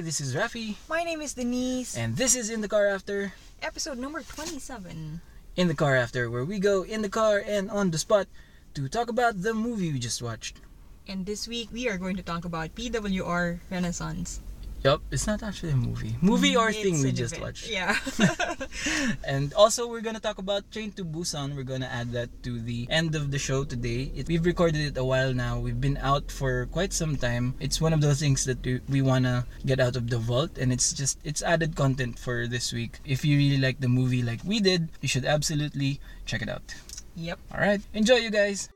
this is Rafi. My name is Denise. And this is In the Car After. Episode number 27. In the Car After, where we go in the car and on the spot to talk about the movie we just watched. And this week, we are going to talk about PWR Renaissance. Yup, it's not actually a movie. Movie or thing we just watched. Yeah. And also, we're gonna talk about Train to Busan. We're gonna add that to the end of the show today. We've recorded it a while now. We've been out for quite some time. It's one of those things that we wanna get out of the vault, and it's added content for this week. If you really like the movie like we did, you should absolutely check it out. Yep. Alright, enjoy you guys!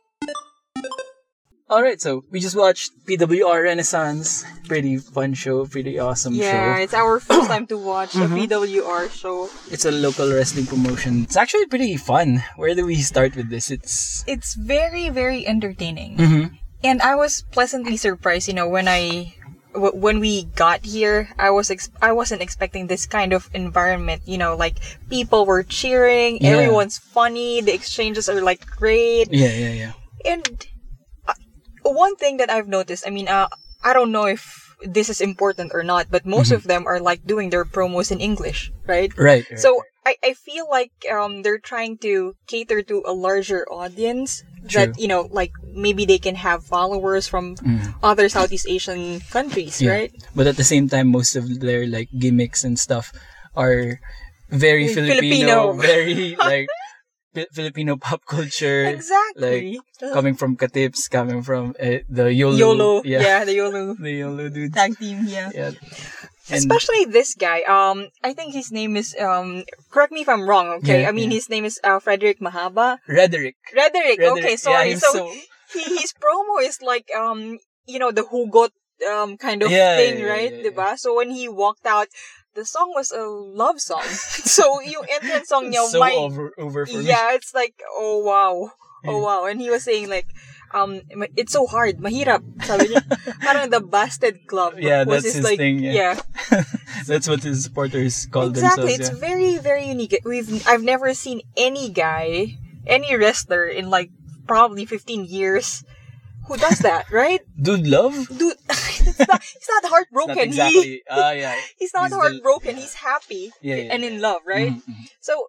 Alright, so we just watched PWR Renaissance. Pretty fun show, pretty awesome show. Yeah, it's our first time to watch a PWR show. It's a local wrestling promotion. It's actually pretty fun. Where do we start with this? It's very, very entertaining. Mm-hmm. And I was pleasantly surprised, when we got here, I wasn't expecting this kind of environment, like people were cheering, everyone's funny, the exchanges are like great. Yeah. And one thing that I've noticed, I don't know if this is important or not, but most of them are like doing their promos in English, right? Right. So I feel like they're trying to cater to a larger audience. True. That, like maybe they can have followers from other Southeast Asian countries, right? But at the same time, most of their like gimmicks and stuff are very Filipino. Very like Filipino pop culture. Exactly. Like coming from Katips, coming from the YOLO. YOLO. Yeah, the YOLO. The YOLO dudes. Tag team, yeah. And especially this guy. I think his name is correct me if I'm wrong, okay? His name is Frederick Mahaba. Rederick. Okay, sorry. Yeah, so his promo is like the hugot kind of thing, right? Yeah. Diba? So when he walked out, the song was a love song. So yung entrance song niya, so over for me. Yeah, it's like, oh wow. And he was saying like, it's so hard, mahirap. Sabi niya, parang the busted club. Yeah, that's his like, thing. Yeah. That's what his supporters call exactly. themselves. It's very, very unique. I've never seen any wrestler in like probably 15 years who does that, right? Dude, love? Dude, he's not heartbroken. Not exactly. He's not heartbroken. He's happy and in love, right? Mm-hmm. So,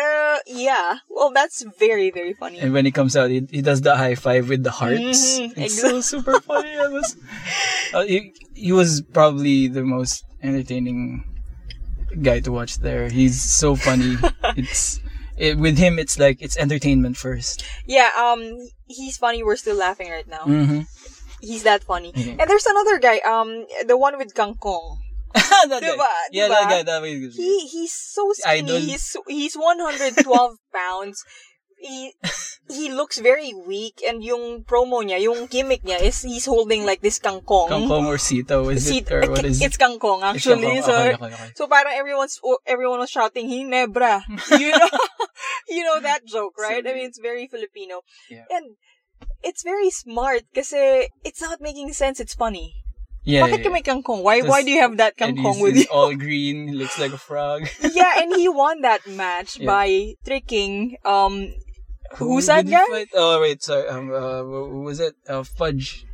well, that's very, very funny. And when he comes out, he does the high five with the hearts. It's so super funny. He was probably the most entertaining guy to watch there. He's so funny. With him, it's like, it's entertainment first. Yeah, he's funny. We're still laughing right now. Mm-hmm. He's that funny. Mm-hmm. And there's another guy, the one with kangkong. That diba? guy. Yeah, Diba? that guy. That way. He's so skinny. He's 112 pounds. He looks very weak, and yung promo niya, yung gimmick niya is he's holding like this kangkong. Kangkong or sito, is it? Or what is it? It's kangkong, actually. It's kangkong. Okay. So parang everyone was shouting, Hinebra. You know that joke, right? So, it's very Filipino. Yeah. And it's very smart kasi it's not making sense, it's funny. Yeah. Bakit ka may kangkong? Why do you have that kangkong with he's you? all green, he looks like a frog. Yeah, and he won that match by tricking who's that guy? Oh wait, sorry. Who was it? Fudge.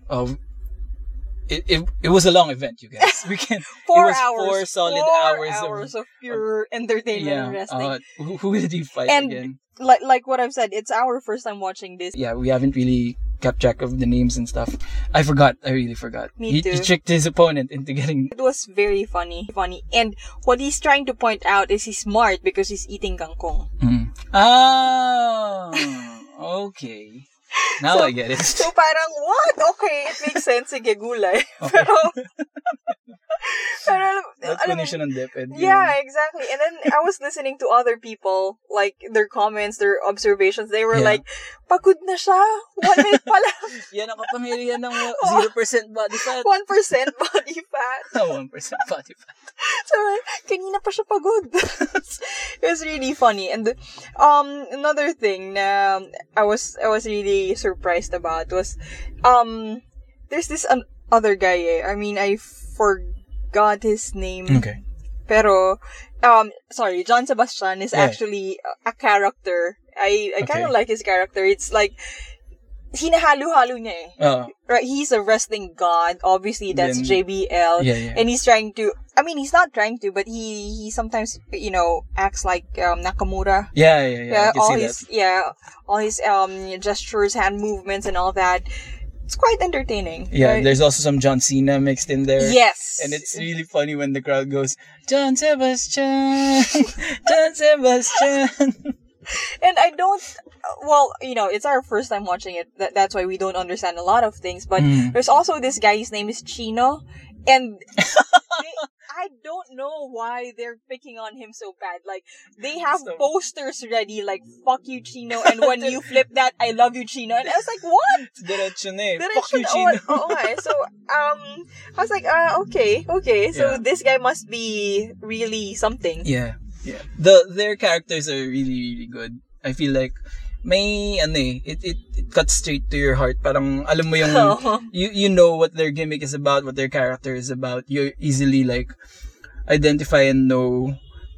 It was a long event, you guys. It was 4 solid hours of pure entertainment and wrestling. Who did he fight and again? Like what I've said, it's our first time watching this. Yeah, we haven't really kept track of the names and stuff. I really forgot. Me too. He tricked his opponent into getting... It was very funny. And what he's trying to point out is he's smart because he's eating kangkong. Oh, okay. Now I get it. So parang, what? Okay, it makes sense. Sige, gulay. Okay. Pero that's condition on DepEd. Yeah, exactly. And then I was listening to other people, like, their comments, their observations. They were like, pagod na siya. 1 minute pa lang. Yan ang kapangyarihan ng 0% body fat. 1% body fat. 1% body fat. So, kanina pa siya pagod. It was really funny. And another thing na I was really surprised about was there's this other guy. I forgot his name. Okay. Pero John Sebastian is actually a character. I kind of like his character. It's like hinahalo-halo niya eh. Oh. Right, he's a wrestling god. Obviously, that's Then- JBL. Yeah. And he's trying to, I mean, he's not trying to, but he sometimes, acts like Nakamura. Yeah. I can see that. All his gestures, hand movements, and all that. It's quite entertaining. Yeah, right? there's also some John Cena mixed in there. Yes. And it's really funny when the crowd goes, John Sebastian! John Sebastian! And I don't, well, it's our first time watching it. That's why we don't understand a lot of things. But there's also this guy, his name is Chino. And I don't know why they're picking on him so bad. Like, they have posters ready, like, fuck you, Chino. And when you flip that, I love you, Chino. And I was like, what? Diretso na eh. Diretso Fuck you, na. Chino. Okay. So, I was like, okay. So, Yeah. this guy must be really something. Yeah. Their characters are really, really good. I feel like may it cuts straight to your heart. Parang alam mo yung you know what their gimmick is about, what their character is about. You easily like identify and know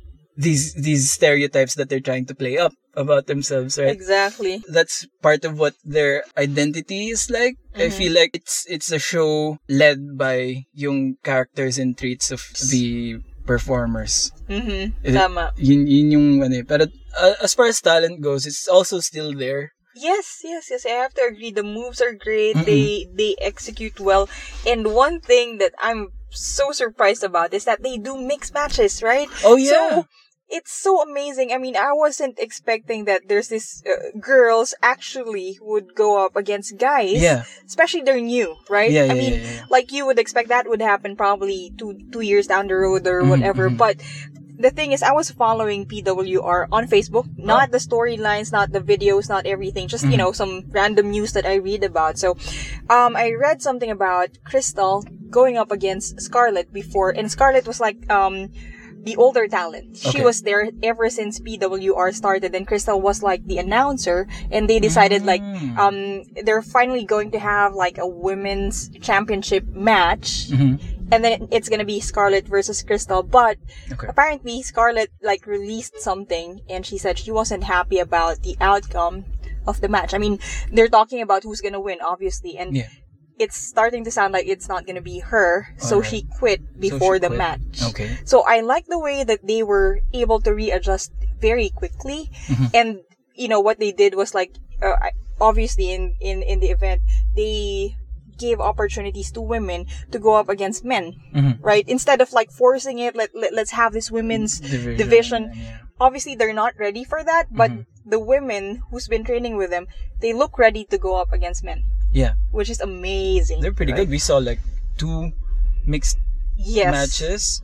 these stereotypes that they're trying to play up about themselves, right? Exactly. That's part of what their identity is like. I feel like it's a show led by yung characters and traits of the performers. Tama. Yun yung ano eh. Pero as far as talent goes, it's also still there. Yes. I have to agree. The moves are great. They execute well. And one thing that I'm so surprised about is that they do mixed matches, right? Oh yeah. So it's so amazing. I mean, I wasn't expecting that there's this girls actually would go up against guys. Yeah. Especially they're new, right? Yeah, I mean, like you would expect that would happen probably two years down the road or whatever. But the thing is, I was following PWR on Facebook, not the storylines, not the videos, not everything, just, some random news that I read about. So, I read something about Crystal going up against Scarlett before, and Scarlett was like, the older talent. She was there ever since PWR started, and Crystal was like the announcer, and they decided like, they're finally going to have like a women's championship match. And then it's gonna be Scarlett versus Crystal. But apparently Scarlett like released something, and she said she wasn't happy about the outcome of the match. I mean, they're talking about who's gonna win, obviously, and it's starting to sound like it's not gonna be her. So she quit before the match. Okay. So I like the way that they were able to readjust very quickly, and what they did was like, obviously in the event they gave opportunities to women to go up against men, right? Instead of like forcing it, let's have this women's division. Obviously, they're not ready for that, but the women who's been training with them, they look ready to go up against men. Yeah. Which is amazing. They're pretty good. We saw like 2 mixed matches.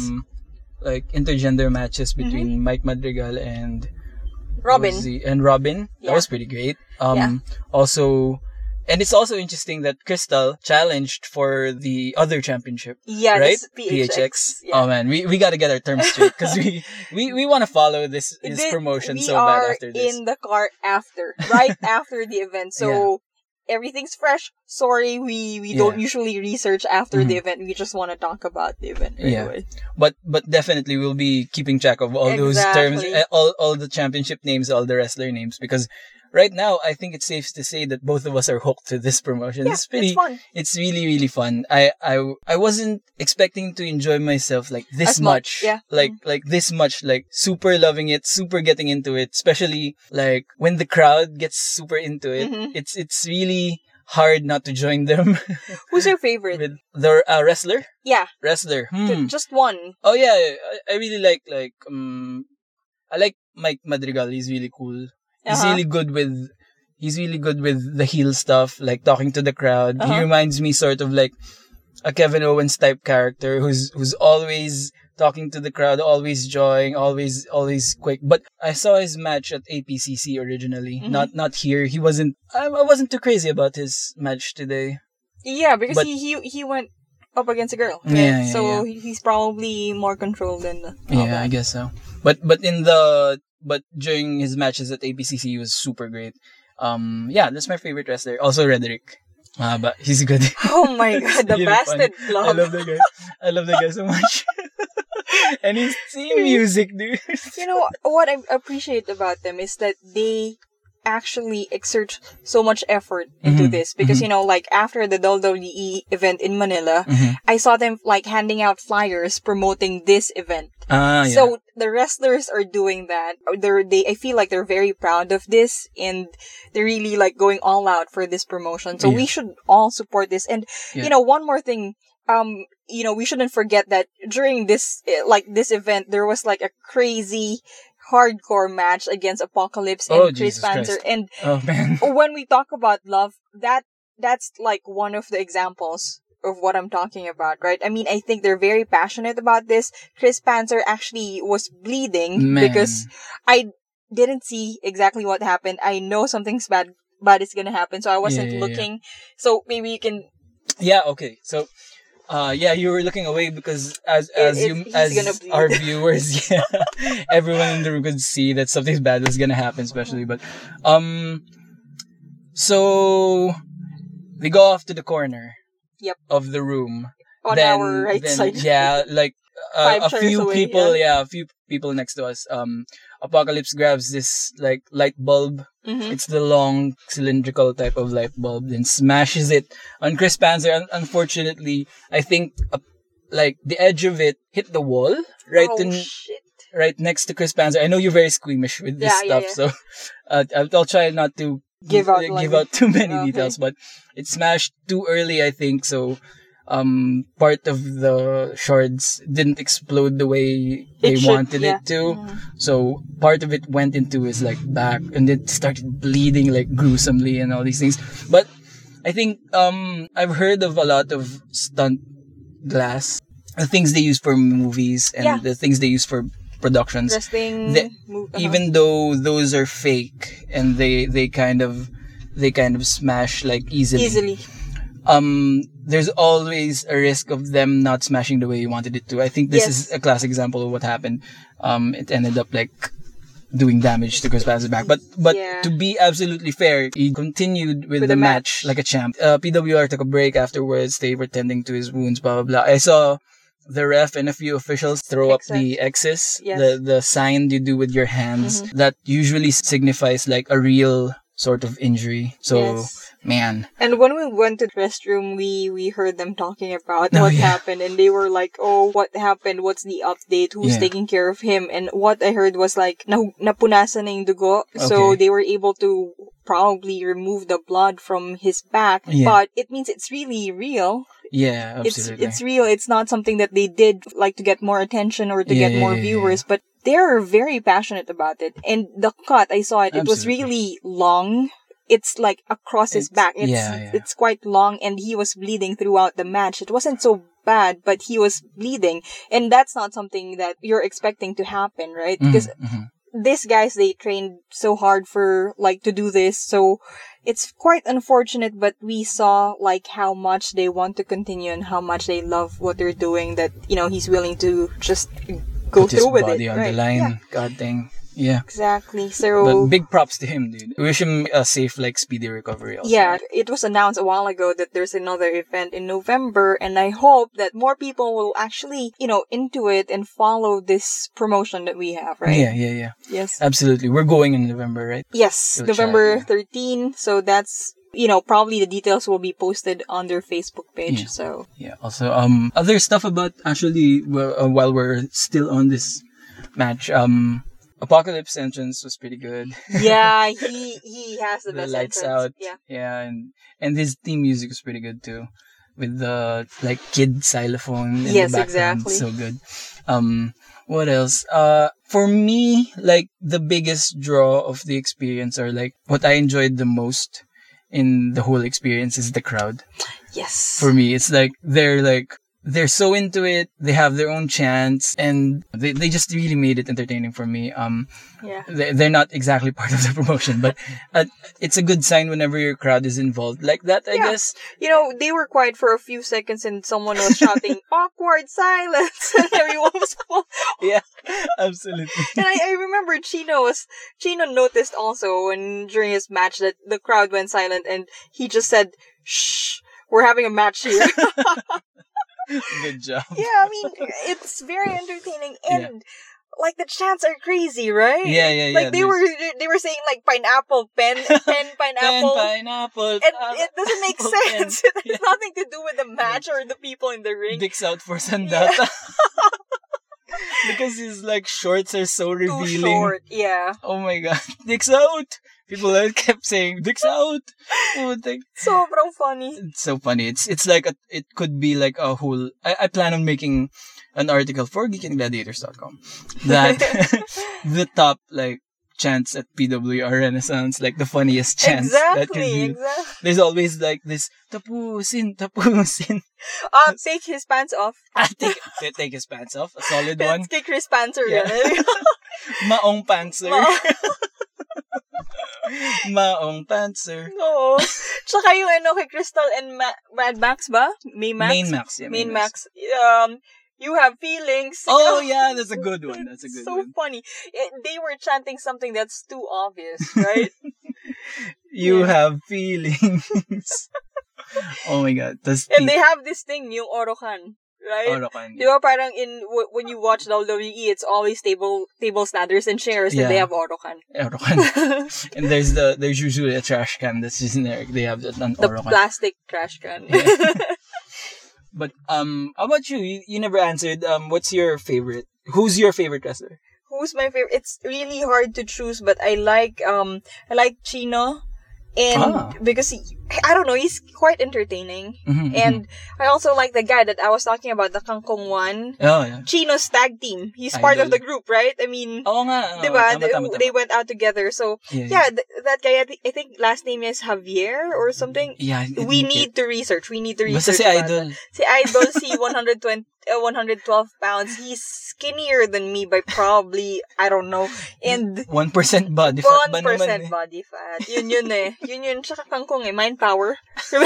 Like intergender matches between Mike Madrigal and Robin. Robin. That was pretty great. Also, and it's also interesting that Crystal challenged for the other championship. Yeah, right? PHX. Yeah. Oh man, we gotta get our terms straight because we want to follow his promotion so bad after this. We are in the car right after the event. So everything's fresh. Sorry, we don't usually research after the event. We just want to talk about the event right away. But definitely we'll be keeping track of all those terms, all the championship names, all the wrestler names, because right now, I think it's safe to say that both of us are hooked to this promotion. Yeah, it's fun. It's really, really fun. I wasn't expecting to enjoy myself like this much. Yeah. Like this much. Like super loving it, super getting into it. Especially like when the crowd gets super into it. It's really hard not to join them. Who's your favorite? With the wrestler? Yeah. Wrestler. Just one. Oh yeah, I really like I like Mike Madrigal. He's really cool. He's really good with the heel stuff, like talking to the crowd. He reminds me sort of like a Kevin Owens type character who's always talking to the crowd, always joying, always quick. But I saw his match at APCC originally, not here. I wasn't too crazy about his match today. Yeah, because he went up against a girl. Right? Yeah, so he's probably more controlled than I guess so. But during his matches at APCC, he was super great. That's my favorite wrestler. Also, Rederick. But he's good. Oh my god, the Bastard Club. I love the guy so much. And his theme music, dude. You know, what I appreciate about them is that they actually exert so much effort into this because, like after the WWE event in Manila, I saw them like handing out flyers promoting this event. Yeah. So the wrestlers are doing that. I feel like they're very proud of this and they're really like going all out for this promotion. So we should all support this. And, one more thing, we shouldn't forget that during this event, there was like a crazy hardcore match against Apocalypse and Chris Panzer. And man. when we talk about love, that's like one of the examples of what I'm talking about, right? I mean, I think they're very passionate about this. Chris Panzer actually was bleeding because I didn't see exactly what happened. I know something's bad is gonna happen, so I wasn't looking. So maybe you can. Yeah. Okay. So. You were looking away because as our viewers, everyone in the room could see that something bad was gonna happen, especially. But, so they go off to the corner. Yep. Of the room. On our right side. Yeah, like a few away, people. A few people next to us. Apocalypse grabs this like light bulb. It's the long cylindrical type of light bulb, then smashes it on Chris Panzer. Unfortunately, I think like the edge of it hit the wall right next to Chris Panzer. I know you're very squeamish with this stuff, so I'll try not to give out too many details, but it smashed too early, I think. So part of the shards didn't explode the way they wanted it to. So part of it went into his like back and it started bleeding like gruesomely and all these things. But I think I've heard of a lot of stunt glass, the things they use for movies and the things they use for productions. Even though those are fake and they kind of smash like easily. There's always a risk of them not smashing the way you wanted it to. I think this is a classic example of what happened. It ended up like doing damage to Chris Panzer's back. But to be absolutely fair, he continued with the match like a champ. PWR took a break afterwards. They were tending to his wounds, blah, blah, blah. I saw the ref and a few officials throw up the X's, the sign you do with your hands. That usually signifies like a real sort of injury. So, man. And when we went to the restroom, we heard them talking about what happened, and they were like, "Oh, what happened? What's the update? Who's taking care of him?" And what I heard was like, napunasan na yung dugo, so they were able to probably remove the blood from his back, but it means it's really real. Yeah, absolutely. It's real. It's not something that they did like to get more attention or to get more viewers, but they're very passionate about it. And the cut, I saw it. It was really long. It's like across his back. It's quite long, and he was bleeding throughout the match. It wasn't so bad, but he was bleeding, and that's not something that you're expecting to happen, right? Because these guys, they trained so hard for like to do this, so it's quite unfortunate. But we saw like how much they want to continue and how much they love what they're doing. That he's willing to just go through with it. Put his body on the line. God dang. Yeah. Exactly. So, but big props to him, dude. Wish him a safe, like, speedy recovery also. Yeah, it was announced a while ago that there's another event in November, and I hope that more people will actually, into it and follow this promotion that we have, right? Yeah. Yes. Absolutely. We're going in November, right? Yes, November 13. So that's, probably the details will be posted on their Facebook page. Yeah. So. Yeah. Also, other stuff about actually, while we're still on this match, Apocalypse entrance was pretty good. Yeah, he has the best lights entrance. out. Yeah, and his theme music was pretty good too, with the like kid xylophone in the background. Exactly. So good. What else? For me, like the biggest draw of the experience, or like what I enjoyed the most in the whole experience, is the crowd. Yes. For me, it's like they're so into it. They have their own chants, and they just really made it entertaining for me. They're not exactly part of the promotion, but it's a good sign whenever your crowd is involved like that, I guess. They were quiet for a few seconds, and someone was shouting, "Awkward silence!" and everyone was full. Yeah, absolutely. And I remember Chino noticed also during his match that the crowd went silent, and he just said, "Shh, we're having a match here." Good job. Yeah, I mean, it's very entertaining. And like the chants are crazy, right? Yeah. Like they were saying like pineapple, pen, pineapple. Pineapple. And it doesn't make sense. It has nothing to do with the match or the people in the ring. Dicks out for Sandata. Because his like shorts are so revealing. Too short, yeah. Oh my god. Dicks out! People kept saying, Dicks out! Oh, Sobrang funny. it's so funny. It's like, it could be like a whole, I plan on making an article for geekandgladiators.com that the top like chants at PWR Renaissance, like the funniest chants that could be. Exactly. There's always like this, tapusin. Take his pants off. Take his pants off. A solid one. Let's kick his pants or Yeah. Maong pantser. Maong pantser. Oo. Tsaka yung kay Crystal and Mad Max ba? Main Max? Yeah, Main Max. You have feelings. Oh, yeah, that's a good one. That's a good so one. funny. They were chanting something that's too obvious, right? You have feelings. Oh my god. And they have this thing, yung Orokan, right? Orokan. Di ba parang when you watch WWE, it's always table ladders and chairs, and they have Orokan. Orokan. And there's usually a trash can that's just in there. They have that on The Orokan. plastic trash can. Yeah. But how about you? You never answered. What's your favorite? Who's your favorite wrestler? Who's my favorite? It's really hard to choose, but I like Chino, and because I don't know, he's quite entertaining, and I also like the guy that I was talking about, the Kangkong one. Oh yeah. Chino's tag team. He's part of the group, right? I mean, diba? Tama. They went out together. So that guy. I think last name is Javier or something. Yeah. We need to research. Basta si Idol. Si Idol, si 112 pounds. He's skinnier than me by probably, I don't know. And 1% body fat ba naman 1% body fat. Yun eh. Yun. Tsaka Kangkong eh. Mind power.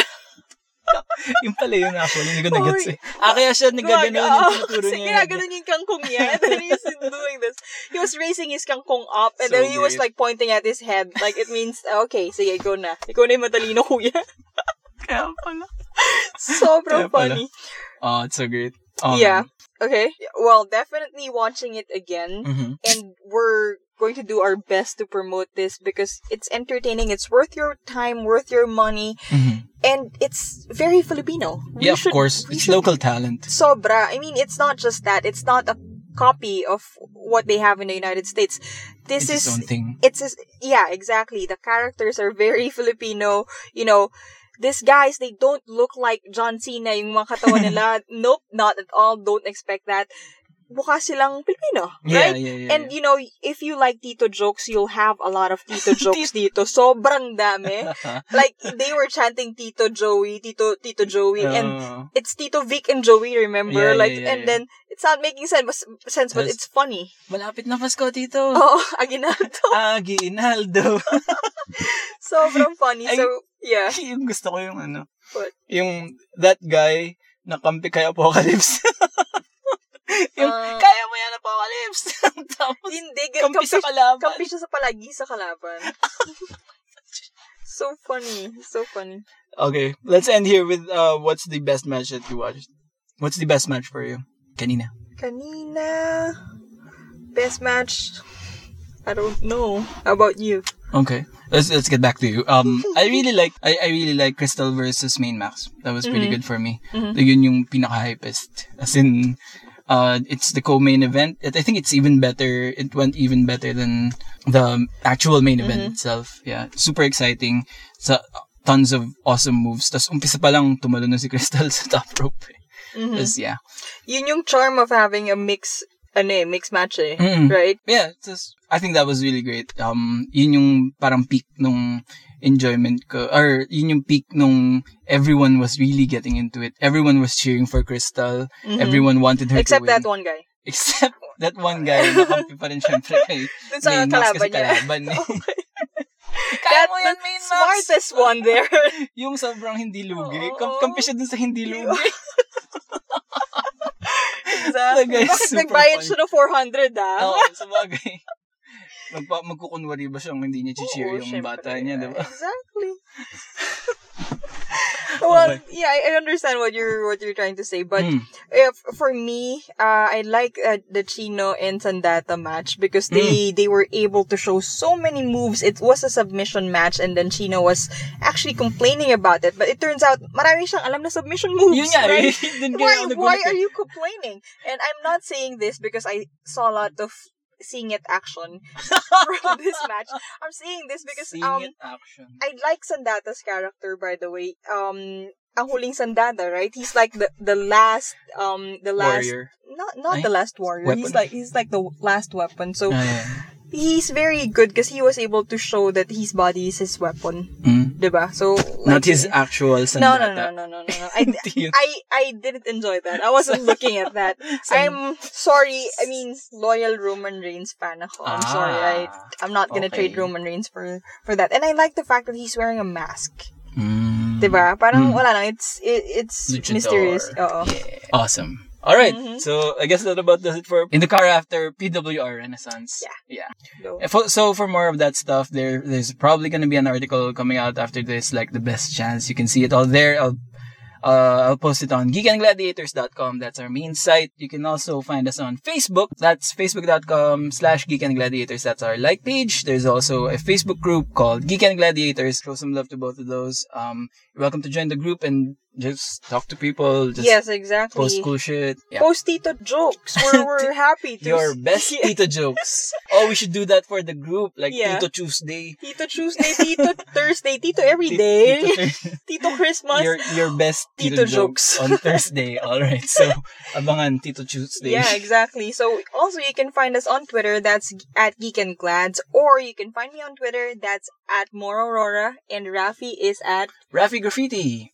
Yung pala yun actually. Hindi ko nagets eh. Kaya siya nagaganon yung tinuturo niya. Ginaganon yung kangkong niya. And then he's doing this. He was raising his kangkong up and then he was like pointing at his head. Like it means, okay, sige, ikaw na. Ikaw na yung matalino, kuya. Kaya pala. Sobrang funny. Oh, it's so great. Yeah. Okay. Well, definitely watching it again. And we're going to do our best to promote this because it's entertaining. It's worth your time, worth your money. And it's very Filipino. Of course. It's local talent. Sobra. I mean, it's not just that. It's not a copy of what they have in the United States. It's its own thing. Yeah, exactly. The characters are very Filipino. You know, these guys, they don't look like John Cena, yung mga katawan nila. Nope, not at all. Don't expect that. Mukha silang Pilipino, right? Yeah. And you know, if you like Tito jokes, you'll have a lot of Tito jokes dito. Sobrang dami. Like, they were chanting Tito Joey, Tito Joey, and it's Tito Vic and Joey, remember? And then, it's not making sense, but it's funny. Malapit na Pasko, Tito. Oh, Aguinaldo. Aguinaldo. Sobrang funny. So, yeah. Yung gusto ko yung What? Yung, that guy, na kampi kay Apocalypse. Yung, kaya mo yan, Apocalypse. Tapos, hindi, kampi sa kalaban. Kampi siya sa palagi sa kalaban. So funny. Okay, let's end here with what's the best match that you watched? What's the best match for you? Kanina. Best match? I don't know. How about you? Okay, let's get back to you. I really like Crystal versus Main Max. That was pretty good for me. Yun yung pinaka-hypest. As in, it's the co-main event. I think it's even better. It went even better than the actual main event itself. Yeah, super exciting. Tons of awesome moves. Tas umpisa pa lang tumalo na si Crystal sa top rope. Tas, yeah. Yun yung charm of having a mixed match right? Yeah, I think that was really great. Yun yung parang peak nung enjoyment ko, or yun yung peak nung everyone was really getting into it. Everyone was cheering for Crystal. Everyone wanted her except to win. Except that one guy. Nakampi pa rin syempre kay Main Max kasi kalaban niya. Kaya mo yan, Main Max. Smartest one there. Yung sobrang hindi lugi. Kampi siya dun sa hindi lugi. Exactly. Bakit nagbayad siya ng 400 Oo, sa bagay. Magkukunwari ba siyang hindi niya cheer yung syempre. bata niya, diba? Exactly. Well, Okay. yeah, I understand what you're trying to say, but Mm. if for me, I like the Chino and Sandata match because they were able to show so many moves. It was a submission match, and then Chino was actually complaining about it, but it turns out marami siyang alam na submission moves. Yun nga, right? dun kaya ako Why nagulat are eh. you complaining? And I'm not saying this because I saw a lot of seeing it action from this match. I'm saying this because Seeing it action. I like Sandata's character, by the way. Ang huling Sandata, right? He's like the last Warrior. not the last warrior. Weapon. He's like the last weapon. So Yeah. he's very good because he was able to show that his body is his weapon, Mm. diba? So Not like, his actual no. Sandata. I didn't enjoy that. I wasn't looking at that. I'm sorry. I mean, loyal Roman Reigns fan ako. I'm sorry. I'm not gonna okay. trade Roman Reigns for that. And I like the fact that he's wearing a mask. Mm. Diba? Parang wala lang. It's Luchador. mysterious. Oo. Yeah. Awesome. All right. Mhm. So I guess that about does it for In the Car After PWR Renaissance. Yeah. So, So for more of that stuff, there's probably gonna be an article coming out after this, like the best chance. You can see it all there. I'll post it on geekandgladiators.com. That's our main site. You can also find us on Facebook. That's facebook.com/geekandgladiators. That's our like page. There's also a Facebook group called Geek and Gladiators. Show some love to both of those. You're welcome to join the group and just talk to people. Just yes, exactly. post cool shit. Yeah. Post Tito jokes. We're happy to. Your best Yeah. Tito jokes. Oh, we should do that for the group. Like Yeah. Tito Tuesday. Tito Tuesday, Tito Thursday, Tito every day. Tito Christmas. Your best Tito Tito jokes on Thursday. Alright, so abangan Tito Tuesday. Yeah, exactly. So also you can find us on Twitter. That's at Geek and Glads, or you can find me on Twitter. That's at Mororora, and Rafi is at. Raffy Graffiti.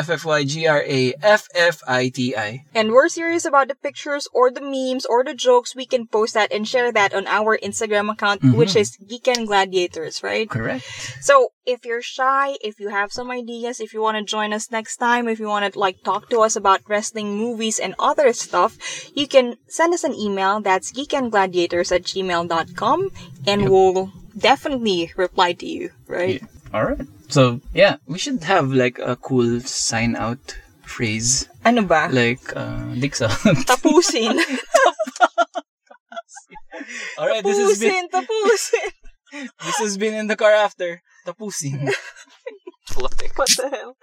RAFFYGRAFFITI. And we're serious about the pictures or the memes or the jokes. We can post that and share that on our Instagram account, which is Geek and Gladiators, right? Correct. So if you're shy, if you have some ideas, if you want to join us next time, if you want to talk to us about wrestling, movies, and other stuff, you can send us an email. That's geekandgladiators@gmail.com, and we'll definitely reply to you, right? Yeah. Alright. So, yeah, we should have like a cool sign out phrase. Ano ba? Like, dicks out. Tapusin. Alright, Tapusin. this has been In the Car After. Tapusin. What the hell?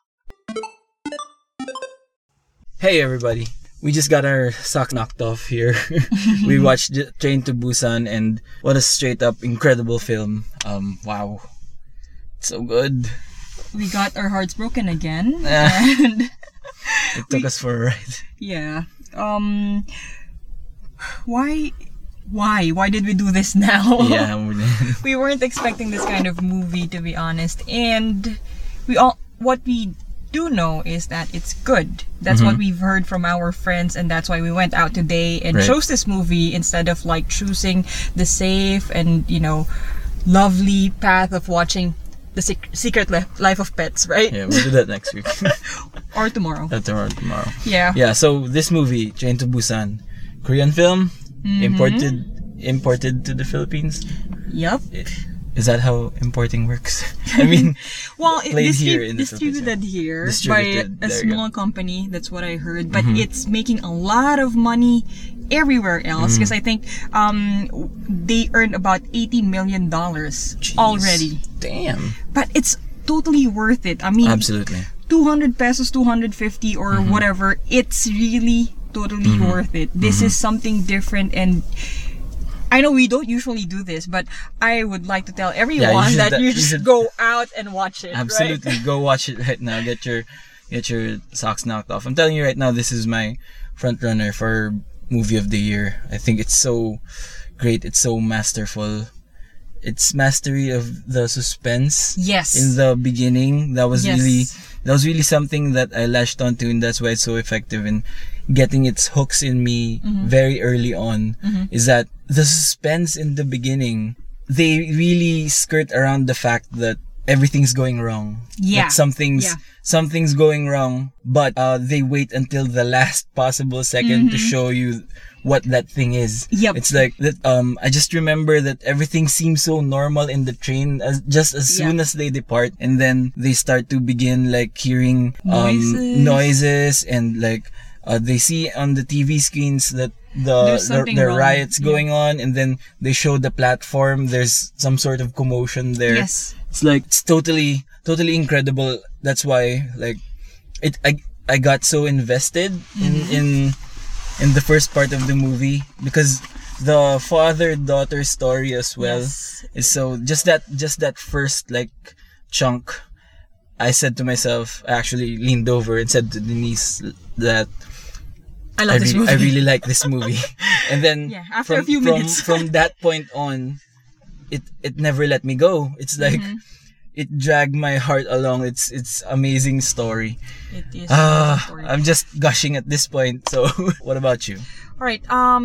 Hey everybody, we just got our sock knocked off here. We watched Train to Busan, and what a straight up incredible film. Wow. It's so good. We got our hearts broken again. Ah. And It took us for a ride. yeah. Why did we do this now? Yeah, We weren't expecting this kind of movie, to be honest. And what we do know is that it's good. That's what we've heard from our friends, and that's why we went out today and Right. chose this movie instead of choosing the safe and lovely path of watching the Secret Life of Pets, right? Yeah, we'll do that next week. Or tomorrow. Tomorrow. Yeah. Yeah, so this movie, Train to Busan, Korean film, imported to the Philippines. Yep. Is that how importing works? I mean, Well, played here in the distributed here Distributed, by a there you go. small company. That's what I heard. But it's making a lot of money everywhere else because I think they earned about $80 million Jeez. already. Damn. But it's totally worth it. I mean, Absolutely. 200 pesos, 250 or whatever. It's really totally worth it. This is something different, and I know we don't usually do this, but I would like to tell everyone should- that you you just should- go out and watch it. Absolutely. Right? Go watch it right now. Get your socks knocked off. I'm telling you right now, this is my front runner for movie of the year. I think it's so great. It's so masterful. It's mastery of the suspense. Yes. In the beginning, that was Yes. really something that I latched onto, and that's why it's so effective in getting its hooks in me very early on. Is that the suspense in the beginning, they really skirt around the fact that everything's going wrong. Yeah. Like something's Yeah. something's going wrong, but they wait until the last possible second to show you what that thing is. Yep. It's like that. I just remember that everything seems so normal in the train just as soon as they depart, and then they start to begin like hearing noises and like they see on the TV screens that There's something the wrong. riots going on, and then they show the platform. There's some sort of commotion there. Yes. It's like it's totally incredible. That's why like I got so invested in the first part of the movie, because the father-daughter story as well is so just that first like chunk. I said to myself, I actually leaned over and said to Denise that I love this movie. I really like this movie. And then after a few minutes. from that point on, it never let me go. It's like it dragged my heart along. It's amazing story. It is. A amazing story. I'm just gushing at this point. So, what about you? All right.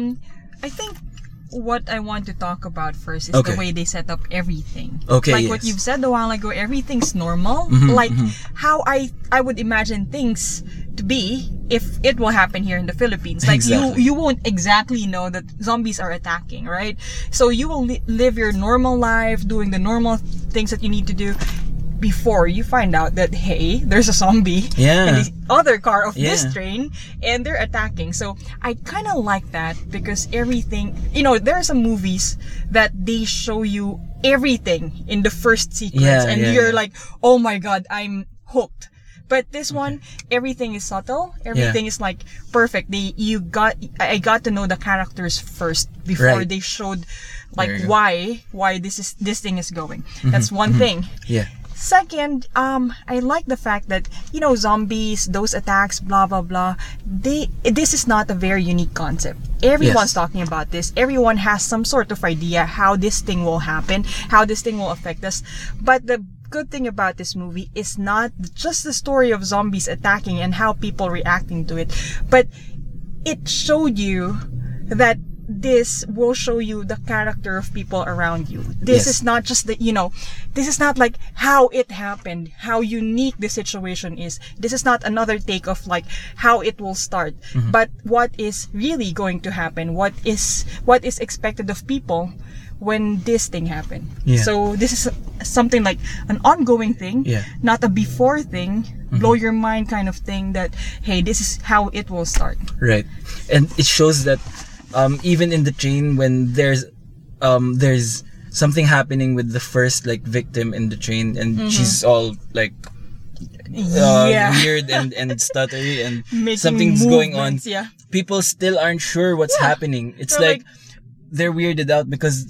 I think what I want to talk about first is the way they set up everything. Okay. Like what you've said a while ago, everything's normal. Like how I would imagine things to be if it will happen here in the Philippines. Like Exactly. you won't exactly know that zombies are attacking, right? So you will live your normal life, doing the normal things that you need to do, before you find out that, hey, there's a zombie in the other car of this train and they're attacking. So I kind of like that, because everything, there are some movies that they show you everything in the first sequence and you're like, oh my god, I'm hooked. But this one, everything is subtle. Everything is like perfect. I got to know the characters first before they showed like why this thing is going. That's one thing. Yeah. Second, I like the fact that, zombies, those attacks, blah, blah, blah, this is not a very unique concept. Everyone's talking about this. Everyone has some sort of idea how this thing will happen, how this thing will affect us. But the good thing about this movie is not just the story of zombies attacking and how people reacting to it, but it showed you that this will show you the character of people around you. This is not just this is not like how it happened, how unique the situation is. This is not another take of like how it will start, but what is really going to happen, what is expected of people when this thing happened. So this is something like an ongoing thing, not a before thing, blow your mind kind of thing, that, hey, this is how it will start. Right. And it shows that even in the train, when there's something happening with the first like victim in the train, and she's all like weird and stuttery and making something's going on, people still aren't sure what's happening. It's They're like they're weirded out because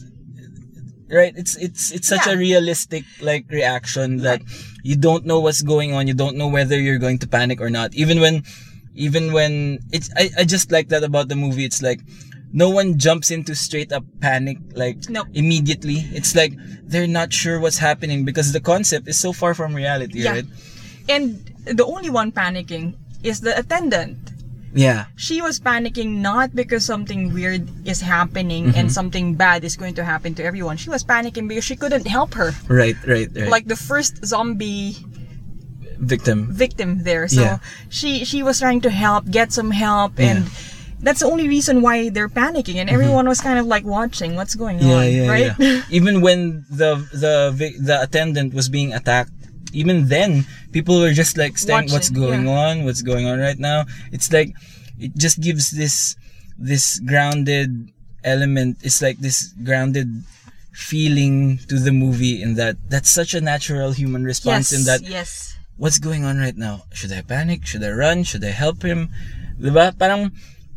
it's such a realistic like reaction that you don't know what's going on. You don't know whether you're going to panic or not. Even when it's I just like that about the movie. It's like no one jumps into straight up panic like immediately. It's like they're not sure what's happening because the concept is so far from reality, right? And the only one panicking is the attendant. Yeah. She was panicking not because something weird is happening and something bad is going to happen to everyone. She was panicking because she couldn't help her. Right. Like the first zombie victim there. So she was trying to get some help, and that's the only reason why they're panicking, and everyone was kind of like watching what's going on, right? Yeah. Even when the attendant was being attacked, even then people were just like saying, what's going on right now. It's like it just gives this grounded element. It's like this grounded feeling to the movie, in that's such a natural human response. In that what's going on right now? Should I panic? Should I run? Should I help him? Diba? Parang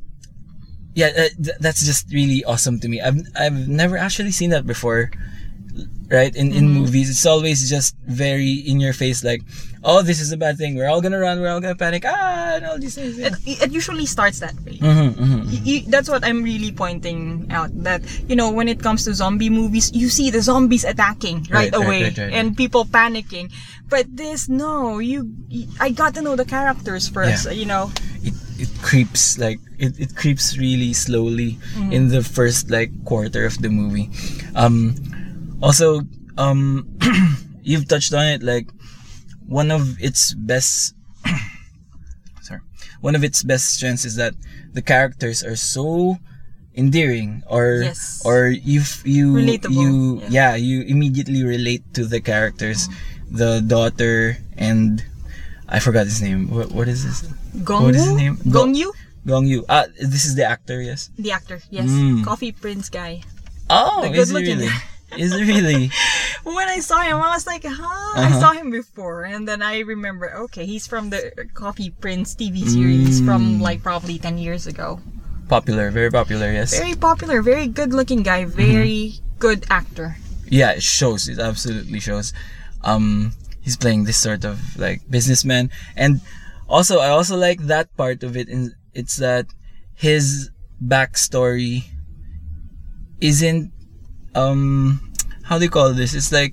that's just really awesome to me. I've never actually seen that before, right? In movies, it's always just very in your face, like, oh, this is a bad thing. We're all gonna run. We're all gonna panic. And all these things. Yeah. It usually starts that way. That's what I'm really pointing out. That when it comes to zombie movies, you see the zombies attacking right away and people panicking. But this, no, I got to know the characters first. It creeps like it creeps really slowly in the first like quarter of the movie. Also, you've touched on it, like one of its best one of its best strengths is that the characters are so endearing, or Yes. or you Relatable. you immediately relate to the characters, the daughter, and I forgot his name. What is this? What is his name? Gong Yu? Gong Yu. This is the actor, yes. The actor, yes. Mm. Coffee Prince guy. Oh, The is it good-looking really? guy. Is it really? When I saw him, I was like, I saw him before. And then I remember, okay, he's from the Coffee Prince TV series from like probably 10 years ago. Popular, very popular, yes. Very popular, very good looking guy, very good actor. Yeah, it shows. It absolutely shows. He's playing this sort of like businessman, and also I also like that part of it. It's that his backstory isn't how do you call this? It's like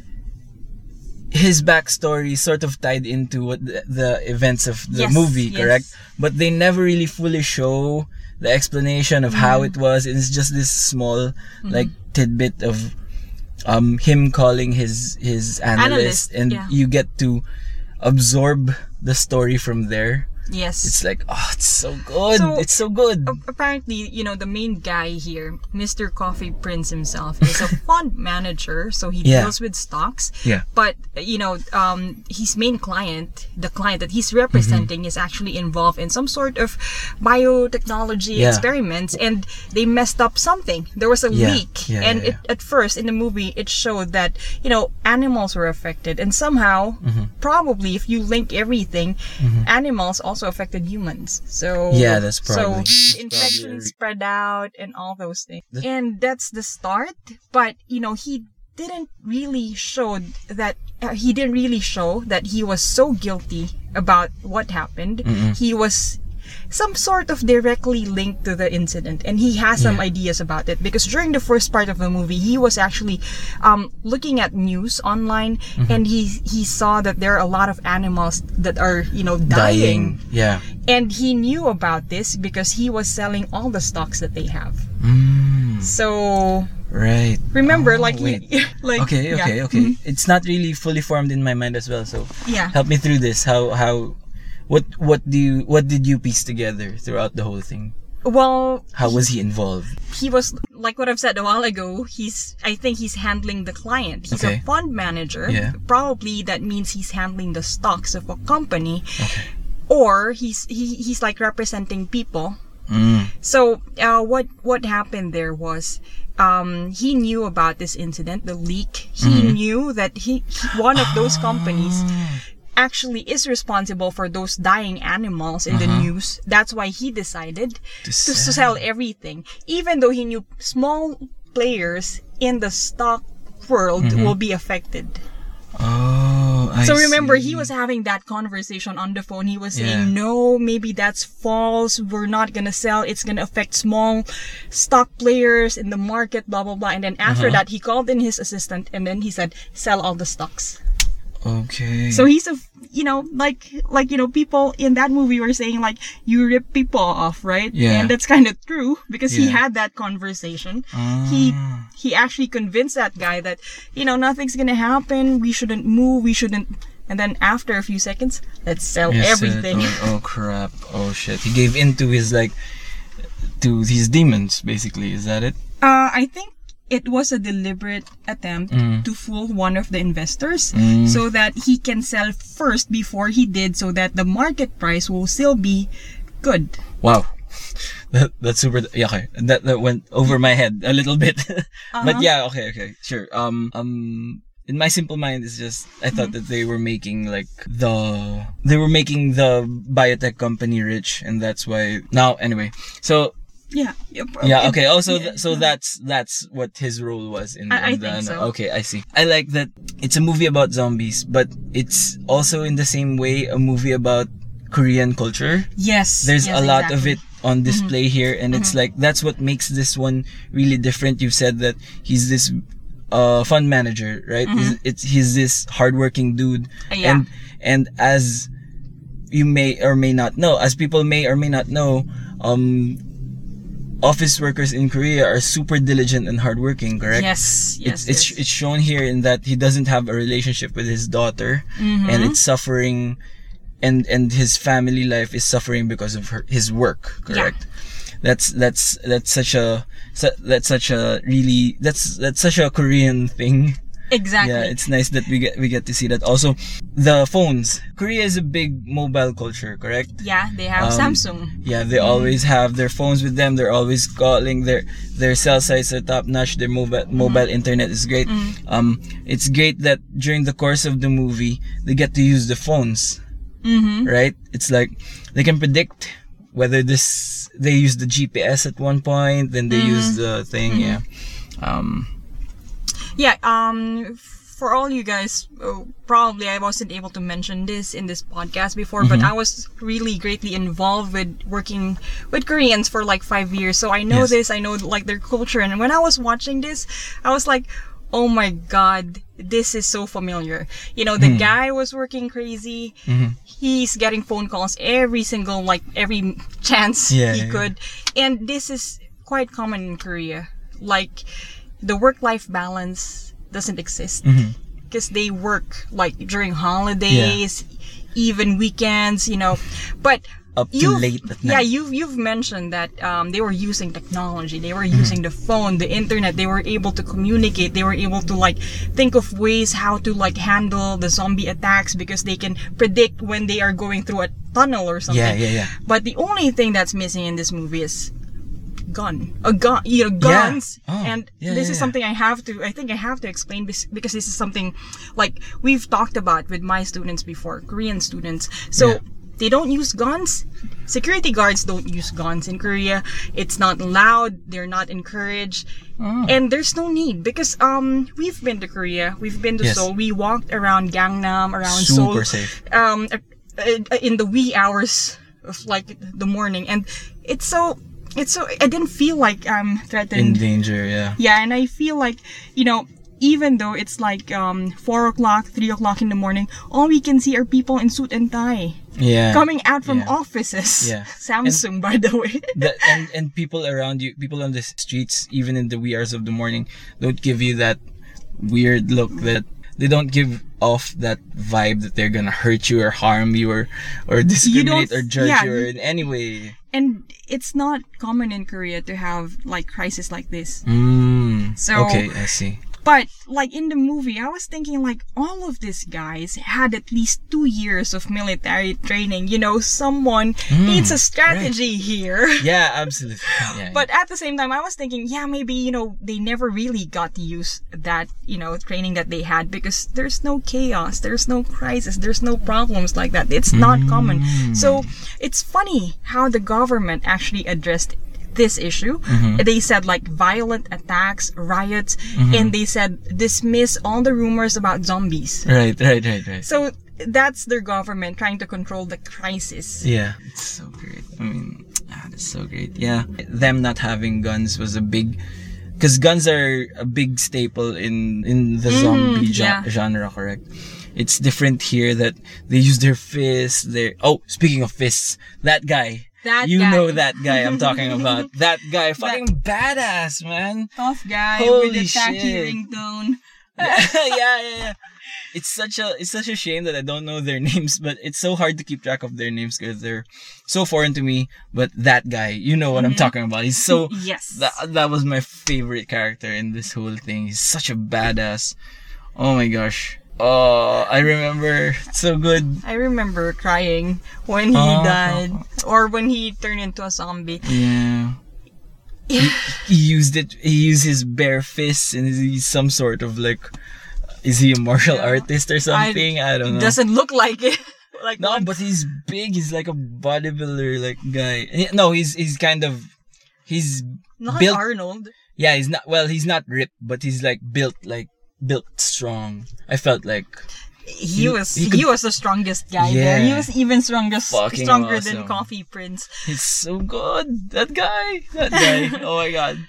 his backstory sort of tied into what the events of the Yes, movie, yes. correct? But they never really fully show the explanation of how it was. It's just this small like tidbit of him calling his analyst, and yeah. you get to absorb the story from there. Yes. It's like, oh, it's so good. So, it's so good. Apparently, the main guy here, Mr. Coffee Prince himself, is a fund manager, so he Yeah. deals with stocks. Yeah. But, his main client, the client that he's representing, is actually involved in some sort of biotechnology Yeah. experiments, and they messed up something. There was a Yeah. leak. Yeah, And yeah, yeah. at first, in the movie, it showed that, animals were affected. And somehow, probably, if you link everything, animals also affected humans. So Yeah, that's probably- so infection spread out and all those things. And that's the start. But he didn't really show that he was so guilty about what happened. He was some sort of directly linked to the incident, and he has some ideas about it, because during the first part of the movie he was actually looking at news online, and he saw that there are a lot of animals that are dying. Yeah. And he knew about this because he was selling all the stocks that they have. So Right. remember, Oh, like wait. like Okay. yeah. It's not really fully formed in my mind as well. So Yeah. help me through this. What did you piece together throughout the whole thing? Well, How was he involved? he was, like what I've said a while ago, I think he's handling the client. He's Okay. a fund manager. Yeah. Probably that means he's handling the stocks of a company. Okay. Or he's like representing people. So what happened there was he knew about this incident, the leak. He knew that one of those companies actually is responsible for those dying animals in the news. That's why he decided to sell everything, even though he knew small players in the stock world will be affected. Oh, I So remember, see. he was having that conversation on the phone. He was Yeah. saying, no, maybe that's false. We're not going to sell. It's going to affect small stock players in the market, blah, blah, blah. And then after that, he called in his assistant, and then he said, sell all the stocks. Okay. So he's people in that movie were saying, like, you rip people off, right? Yeah. And that's kind of true, because he Yeah. had that conversation. Ah. He actually convinced that guy that, nothing's gonna happen, we shouldn't move, and then after a few seconds, let's sell Yes, everything. oh crap. Oh shit. He gave in to his his demons, basically. Is that it? I think it was a deliberate attempt to fool one of the investors so that he can sell first before he did, so that the market price will still be good. Wow. That's super. Yeah, okay. That went over my head a little bit. But yeah, okay, sure. In my simple mind, it's just I thought that they were making the biotech company rich, and that's why. Now, anyway, so Yeah. yeah, okay. Also, so that's what his role was in. I in the, think so. Okay, I see. I like that it's a movie about zombies, but it's also in the same way a movie about Korean culture. Yes. There's yes, a lot of exactly. it on display here, and it's like that's what makes this one really different. You've said that he's this fund manager, right? He's this hardworking dude, Yeah. and as you may or may not know, as people may or may not know, office workers in Korea are super diligent and hardworking, correct? Yes. It's shown here in that he doesn't have a relationship with his daughter, and it's suffering, and his family life is suffering because of his work, correct? That's such a Korean thing. Exactly. Yeah, it's nice that we get to see that. Also, the phones. Korea is a big mobile culture, correct? Yeah, they have Samsung. Yeah, they always have their phones with them. They're always calling. Their cell sites are top notch. Their mobile internet is great. It's great that during the course of the movie they get to use the phones. Right? It's like they can predict whether they use the GPS at one point, then they use the thing. For all you guys, probably I wasn't able to mention this in this podcast before, but I was really greatly involved with working with Koreans for like 5 years. So I know this, I know like their culture. And when I was watching this, I was like, oh my God, this is so familiar. You know, the guy was working crazy. He's getting phone calls every chance he could. And this is quite common in Korea. Like, the work-life balance doesn't exist because they work like during holidays, even weekends, you know. But up to late at night. Yeah, you've mentioned that they were using technology, they were using the phone, the internet, they were able to communicate, they were able to like think of ways how to like handle the zombie attacks because they can predict when they are going through a tunnel or something. Yeah. But the only thing that's missing in this movie is guns. This is something I think I have to explain because this is something like we've talked about with my students before, Korean students. So they don't use guns. Security guards don't use guns in Korea. It's not allowed. They're not encouraged. And there's no need because we've been to Korea. We've been to Seoul. We walked around Gangnam, around Seoul. Super safe. In the wee hours of like the morning, and it's so I didn't feel like I'm threatened. In danger, Yeah, and I feel like, you know, even though it's like 4 o'clock, 3 o'clock in the morning, all we can see are people in suit and tie. Yeah. Coming out from offices. Yeah. Samsung, by the way. And people around you, people on the streets, even in the wee hours of the morning, don't give you that weird look that they don't give off that vibe that they're gonna hurt you or harm you or discriminate or judge you or in any way. And it's not common in Korea to have like crisis like this. Okay, I see. But like in the movie, I was thinking like all of these guys had at least 2 years of military training. You know, someone needs a strategy here. Yeah, absolutely. But at the same time, I was thinking, maybe, you know, they never really got to use that, you know, training that they had because there's no chaos, there's no crisis, there's no problems like that. It's not common. So it's funny how the government actually addressed this issue. They said like violent attacks, riots, and they said dismiss all the rumors about zombies. Right. So that's their government trying to control the crisis. Yeah, it's so great. I mean, that's so great. Yeah, them not having guns was a big, because guns are a big staple in the zombie genre, correct? It's different here that they use their fists. Speaking of fists, that guy. Know that guy I'm talking about. That guy, fucking badass, man. Tough guy. Holy with the tacky shit. ringtone. yeah. It's such a shame that I don't know their names, but it's so hard to keep track of their names because they're so foreign to me. But that guy, you know what I'm talking about. He's so yes. That was my favorite character in this whole thing. He's such a badass. Oh my gosh. Oh, I remember. It's so good. I remember crying when he died or when he turned into a zombie. Yeah. He used his bare fists and he's some sort of like, is he a martial artist or something? I don't know. Doesn't look like it. But he's big. He's like a bodybuilder like guy. No, he's kind of, he's not built, Arnold. Yeah, he's not ripped, but he's like built strong. I felt like he was the strongest guy there. He was even stronger awesome. Than Coffee Prince. He's so good. That guy. Oh my god.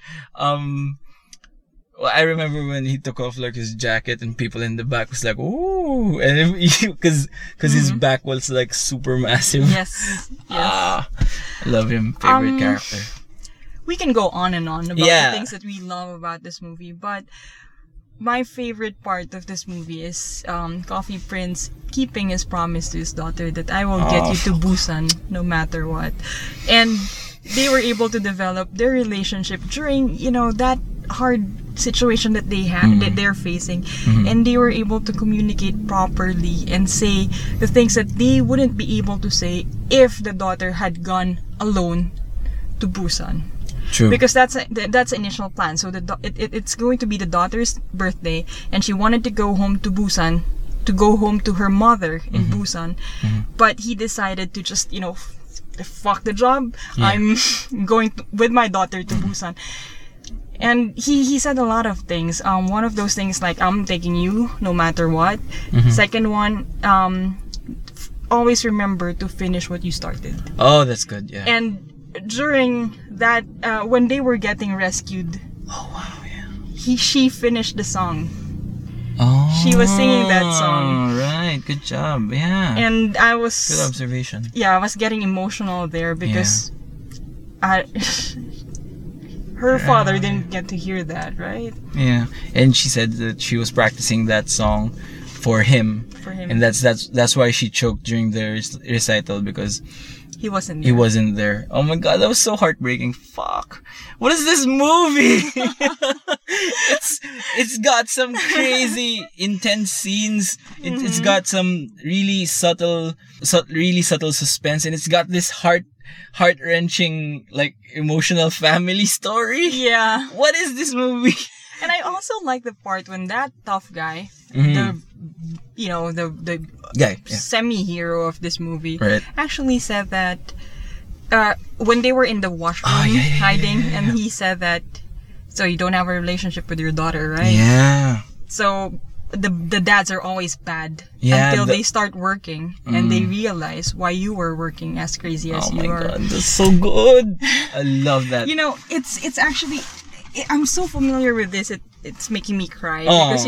Well, I remember when he took off like his jacket and people in the back was like, "Ooh!" And because his back was like super massive. Yes. I love him. Favorite character. we can go on and on about the things that we love about this movie, but my favorite part of this movie is Coffee Prince keeping his promise to his daughter that I will get you to Busan no matter what. And they were able to develop their relationship during, that hard situation that they had, that they're facing. And they were able to communicate properly and say the things that they wouldn't be able to say if the daughter had gone alone to Busan. True. Because that's the initial plan. So it's going to be the daughter's birthday, and she wanted to go home to Busan, to go home to her mother in Busan. But he decided to just, fuck the job. I'm going with my daughter to Busan. And he said a lot of things. One of those things like, I'm taking you no matter what. Second one, always remember to finish what you started. Oh, that's good. Yeah. And during that, when they were getting rescued, she finished the song. Oh, she was singing that song. Right, good job. Yeah. And I was good observation. Yeah, I was getting emotional there because her father didn't get to hear that, right? Yeah, and she said that she was practicing that song for him. And that's why she choked during the recital, because he wasn't there. Oh my god, that was so heartbreaking. Fuck. What is this movie? It's got some crazy intense scenes. It's got some really subtle suspense, and it's got this heart-wrenching, like, emotional family story. Yeah. What is this movie? And I also like the part when that tough guy, the guy, semi-hero of this movie, right, actually said that when they were in the washroom hiding, and he said that, so you don't have a relationship with your daughter, right? Yeah. So the dads are always bad until they start working and they realize why you were working as crazy as you are. Oh my god, that's so good. I love that. It's actually, I'm so familiar with this. It's making me cry because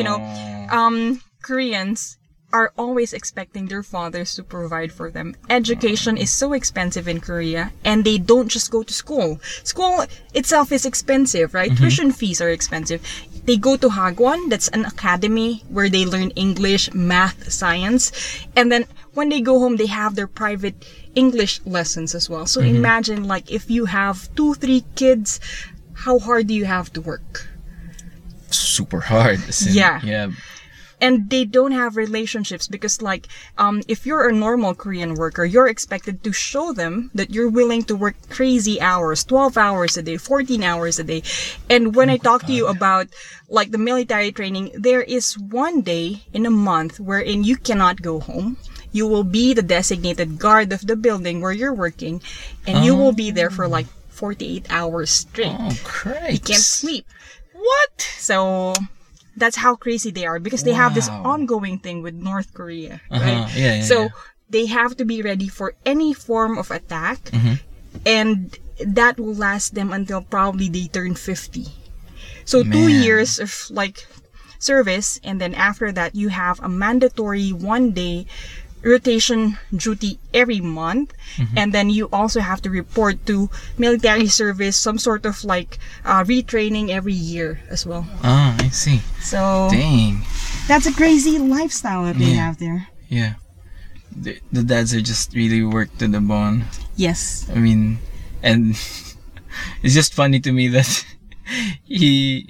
Koreans are always expecting their fathers to provide for them. Education is so expensive in Korea, and they don't just go to school. School itself is expensive, right? Tuition fees are expensive. They go to Hagwon, that's an academy where they learn English, math, science, and then when they go home, they have their private English lessons as well. So imagine, like, if you have 2-3 kids, how hard do you have to work? Super hard. Yeah. And they don't have relationships because, like, if you're a normal Korean worker, you're expected to show them that you're willing to work crazy hours, 12 hours a day, 14 hours a day. And when I talk to you about, like, the military training, there is one day in a month wherein you cannot go home. You will be the designated guard of the building where you're working, and you will be there for, like, 48 hours straight. Oh, Christ. You can't sleep. What? So that's how crazy they are, because they have this ongoing thing with North Korea, right? So they have to be ready for any form of attack, and that will last them until probably they turn 50. So 2 years of, like, service, and then after that you have a mandatory 1-day rotation duty every month, and then you also have to report to military service, some sort of, like, retraining every year as well. Oh, I see. So dang, that's a crazy lifestyle that they have there. Yeah, the dads are just really worked to the bone. Yes. I mean, and it's just funny to me that he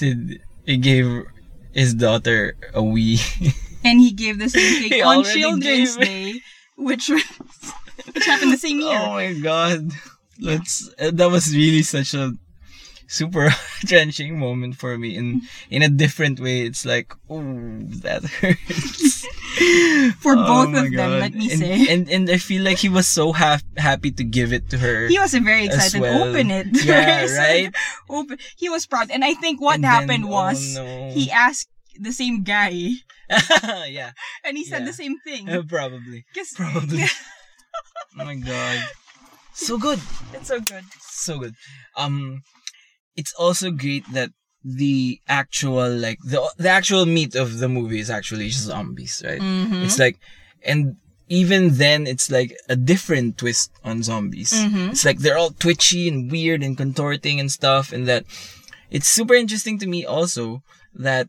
gave his daughter a Wii. And he gave the same thing on Children's Day, which happened the same year. Oh my god. That was really such a super trenching moment for me in a different way. It's like, oh, that hurts. For both of them, let me say. And I feel like he was so happy to give it to her. He was very excited. Well. Open it. Yeah, right? He was proud. And I think what happened was he asked the same guy. Yeah. And he said the same thing. Probably. Probably. Oh my god. So good. It's so good. So good. It's also great that the actual, like, the actual meat of the movie is actually zombies, right? It's like, and even then, it's like a different twist on zombies. Mm-hmm. It's like they're all twitchy and weird and contorting and stuff, and that it's super interesting to me also that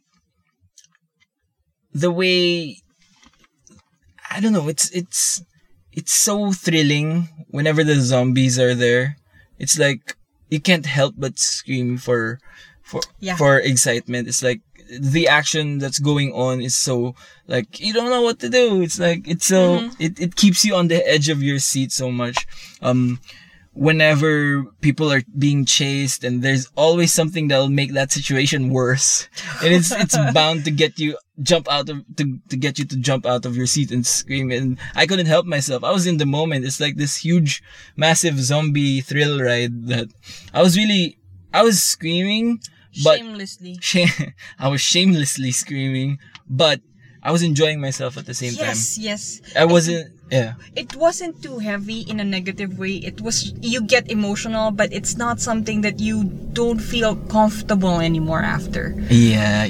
the way, I don't know, it's so thrilling whenever the zombies are there. It's like you can't help but scream for excitement. It's like the action that's going on is so, like, you don't know what to do. It's like, it's so, it keeps you on the edge of your seat so much. Whenever people are being chased, and there's always something that'll make that situation worse, and it's bound to get you jump out of to get you to jump out of your seat and scream. And I couldn't help myself. I was in the moment. It's like this huge, massive zombie thrill ride that I was screaming, but Shamelessly. I was shamelessly screaming, but I was enjoying myself at the same time. Yes. I wasn't. Yeah. It wasn't too heavy in a negative way. It was, you get emotional, but it's not something that you don't feel comfortable anymore after. Yeah.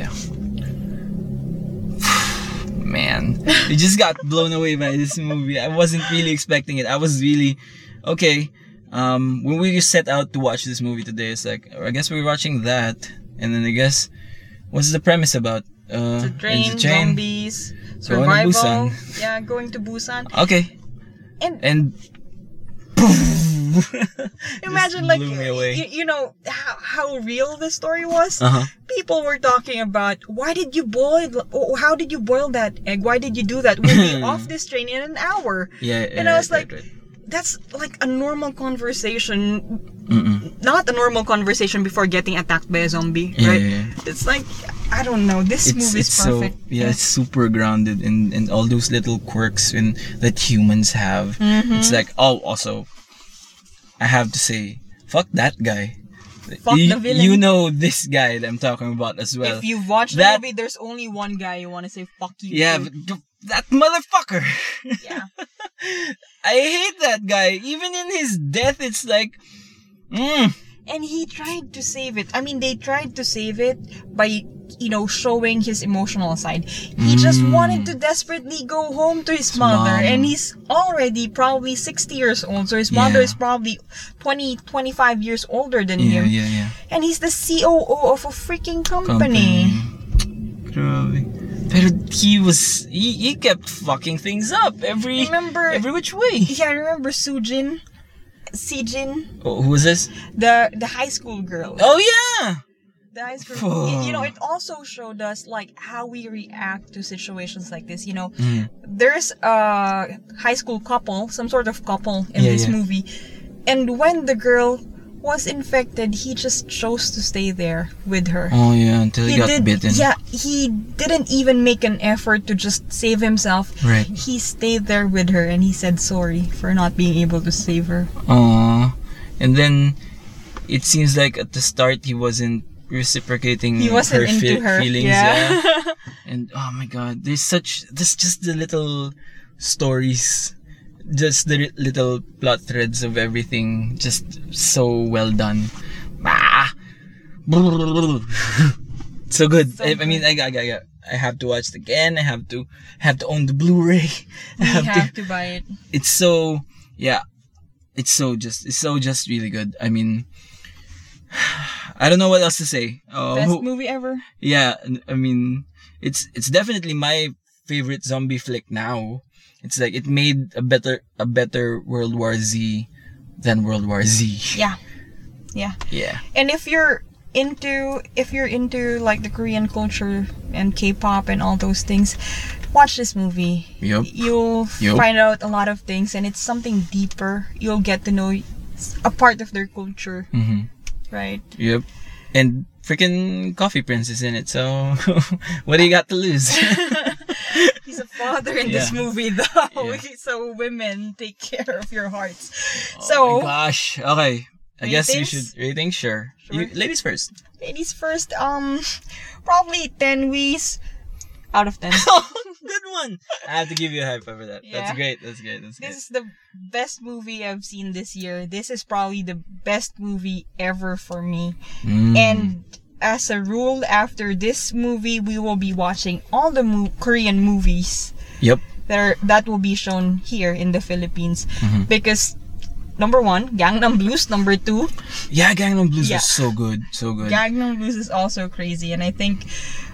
Man, I just got blown away by this movie. I wasn't really expecting it. I was really, okay. When we set out to watch this movie today, it's like, I guess we're watching that, and then I guess, what's the premise about? It's a train, zombies, Going to survival. Busan. Yeah, going to Busan. Okay. And imagine, like, blew me away. you know how real the story was. Uh-huh. People were talking about, how did you boil that egg? Why did you do that? We'll be off this train in an hour. Yeah. And I was like, right. that's like a normal conversation. Mm-mm. Not a normal conversation before getting attacked by a zombie, Yeah, right? yeah. It's like, I don't know. This movie is perfect. So, it's super grounded in all those little quirks that humans have. Mm-hmm. It's like, also, I have to say, fuck that guy. Fuck the villain. You know this guy that I'm talking about as well. If you've watched the movie, there's only one guy you want to say fuck you Yeah, to. but that motherfucker. Yeah. I hate that guy. Even in his death, it's like, And he tried to save it. I mean, they tried to save it by, showing his emotional side. He just wanted to desperately go home to his mother. mom. And he's already probably 60 years old. So his mother is probably 20, 25 years older than him. Yeah. And he's the COO of a freaking company. Grabe. Pero he kept fucking things up every which way. Yeah, I remember Sijin. Oh, who was this? The high school girl. Oh yeah. The high school. It also showed us like how we react to situations like this. There's a high school couple, some sort of couple in this movie, and when the girl was infected, he just chose to stay there with her. Oh yeah, until he got bitten. Yeah, he didn't even make an effort to just save himself. Right. He stayed there with her, and he said sorry for not being able to save her. Aww. And then it seems like at the start he wasn't reciprocating He wasn't into her feelings. Yeah. And oh my god, there's just the little stories, just the little plot threads of everything, just so well done. So good. So I mean, I have to watch it again. I have to own the Blu-ray. You have to buy it. It's so just really good. I mean, I don't know what else to say. Best movie ever. Yeah, I mean, it's definitely my favorite zombie flick now. It's like it made a better World War Z than World War Z. Yeah. And if you're into like the Korean culture and K-pop and all those things, watch this movie. Yep. You'll find out a lot of things, and it's something deeper. You'll get to know a part of their culture. Mm-hmm. Right. Yep. And freaking Coffee Prince is in it, so what do you got to lose? He's a father in this movie, though. Yeah. So women, take care of your hearts. Oh my gosh. Okay. I guess we ratings? should rating. Sure. Ladies first. Ladies first. Probably 10 wees out of 10. Good one. I have to give you a high five for that. Yeah. That's great. This is the best movie I've seen this year. This is probably the best movie ever for me. And as a rule, after this movie, we will be watching all the Korean movies. Yep. that will be shown here in the Philippines because number 1, Gangnam Blues. Number 2, Yeah, Gangnam Blues Yeah. was so good. So good. Gangnam Blues is also crazy, and I think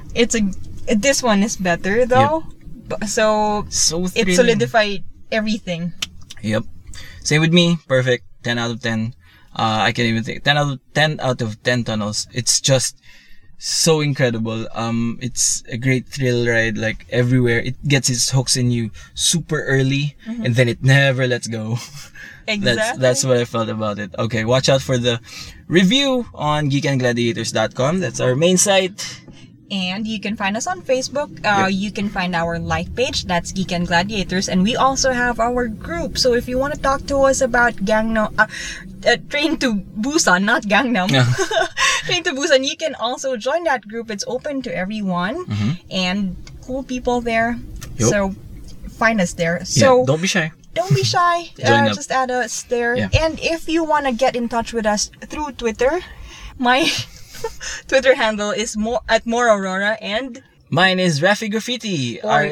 this one is better though. So So it thrilling. solidified everything. Yep. Same with me. Perfect. 10 out of 10. I can even think 10 out of 10 tunnels. It's just so incredible. It's a great thrill ride, like everywhere. It gets its hooks in you super early, and then it never lets go. Exactly. That's what I felt about it. Okay, watch out for the review on geekandgladiators.com. That's our main site. And you can find us on Facebook. Yep. You can find our live page. That's Geek and Gladiators. And we also have our group. So if you want to talk to us about Gangnam... Train to Busan, not Gangnam. Yeah. Train to Busan. You can also join that group. It's open to everyone. And cool people there. Yup. So find us there. Yeah, So don't be shy. don't be shy. Join up. Just add us there. Yeah. And if you want to get in touch with us through Twitter, my Twitter handle is at More Aurora, and Mine is Raffy Graffiti. Or-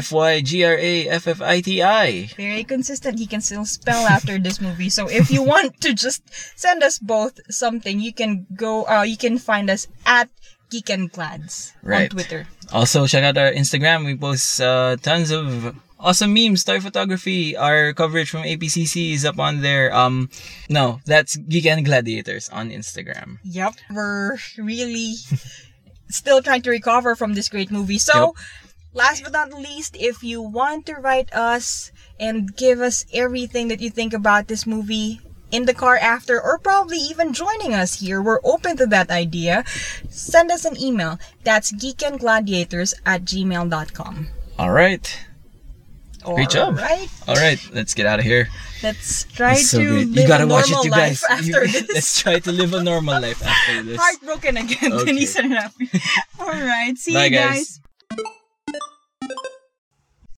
RAFFYGRAFFITI. very consistent. He can still spell after this movie. So if you want to just send us both something, you can go. You can find us at Geek and Glads on Right. Twitter. Also, check out our Instagram. We post tons of awesome memes, toy photography. Our coverage from APCC is up on there. No, that's Geek and Gladiators on Instagram. Yep, we're really still trying to recover from this great movie. So, Yep. last but not least, if you want to write us and give us everything that you think about this movie in the car after, or probably even joining us here, we're open to that idea. Send us an email. That's geekandgladiators@gmail.com. All right. Great job. Right? All right. Let's get out of here. Let's try It's so to great. live You gotta a watch it, normal you life guys. after Let's this. try to live a normal life after this. Heartbroken again, Okay. Denise and Rafi. Alright, see Bye, you guys. guys.